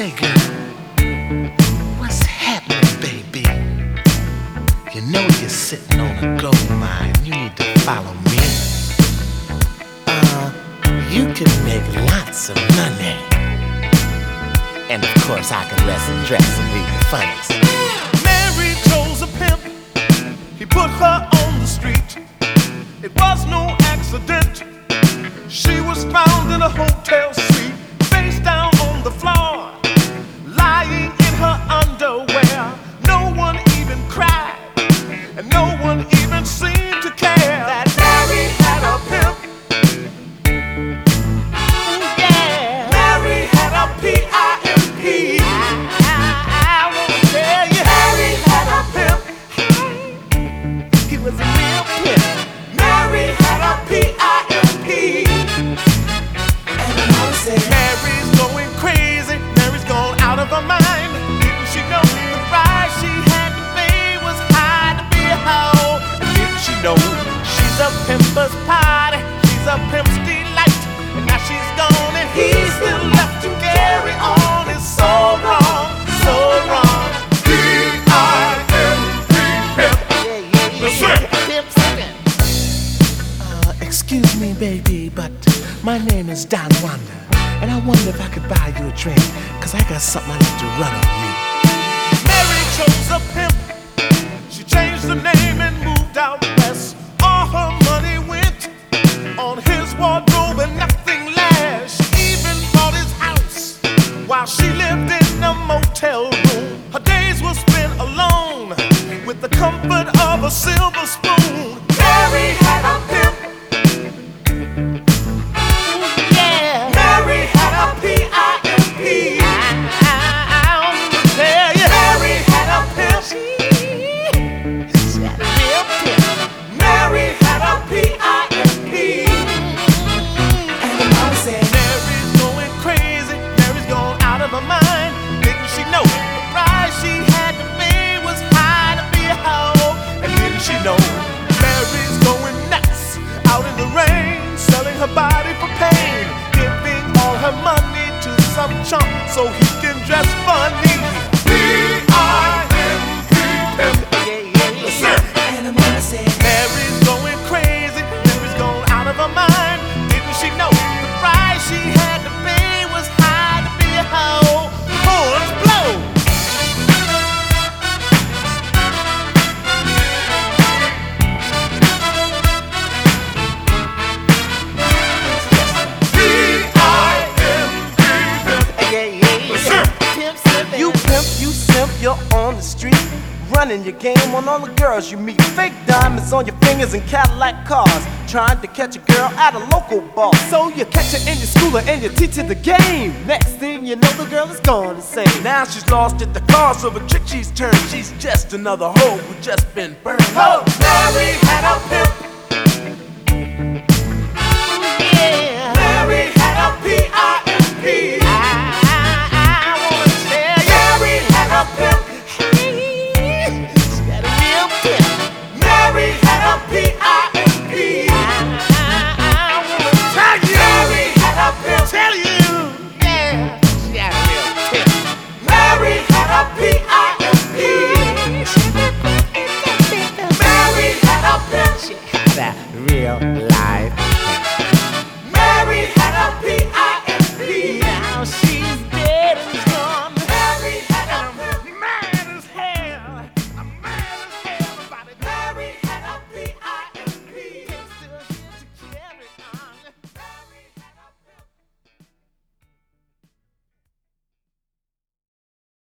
Say, girl, what's happening, baby? You know you're sitting on a gold mine. You need to follow me. You can make lots of money. And of course I can lesson dress and read the funnies. Mary chose a pimp. He put her on the street. It was no accident. She was found in a hotel suite, face down on the floor, lying in her underwear. No one even cried, and no one even seemed to care that Mary had a pimp. Yeah, Mary had a P-I-M-P. I wanna tell you, Mary had a pimp. He was a real pimp. Mary had a P-I-M-P. Mary's going crazy. Mary's gone out of her mind. Didn't she know the price she had to pay was high to be a hoe? And didn't she know she's a pimp's party? She's a pimp's delight. And now she's gone and he's still left to carry on. It's so wrong, so wrong. P-I-M-P, pimp. Excuse me, baby, but my name is Don Wanda, and I wonder if I could buy you a drink, cause I got something I need to run on you. Mary chose a pimp. She changed the name and moved out west. All her money went on his wardrobe and nothing less. She even bought his house while she lived in a motel room. Her days were spent alone with the comfort of a silver spoon. Mary had a pimp. Mary had a P-I-M-P. I wanna tell you, Mary had a pimp. She's got a real pimp. Mary had a P-I-M-P. And the mama said, Mary's going crazy. Mary's gone out of her mind. Didn't she know the price she had to pay was high to be a hoe? And didn't she know Mary's going nuts out in the rain, selling her body for pain, giving all her money to some chump so he can dress funny. P-I-M-P, pimp. And the mama said, Mary's going crazy. Mary's gone out of her mind. Didn't she know the price she had to pay was high to be a hoe? Horns blow. You simp, you're on the street, running your game on all the girls you meet. Fake diamonds on your fingers and Cadillac cars, trying to catch a girl at a local bar. So you catch her in your schooler and you teach her the game. Next thing you know, the girl is gone insane. Now she's lost at the cause of a trick she's turned. She's just another hoe who just been burned. Oh, Mary had a pimp.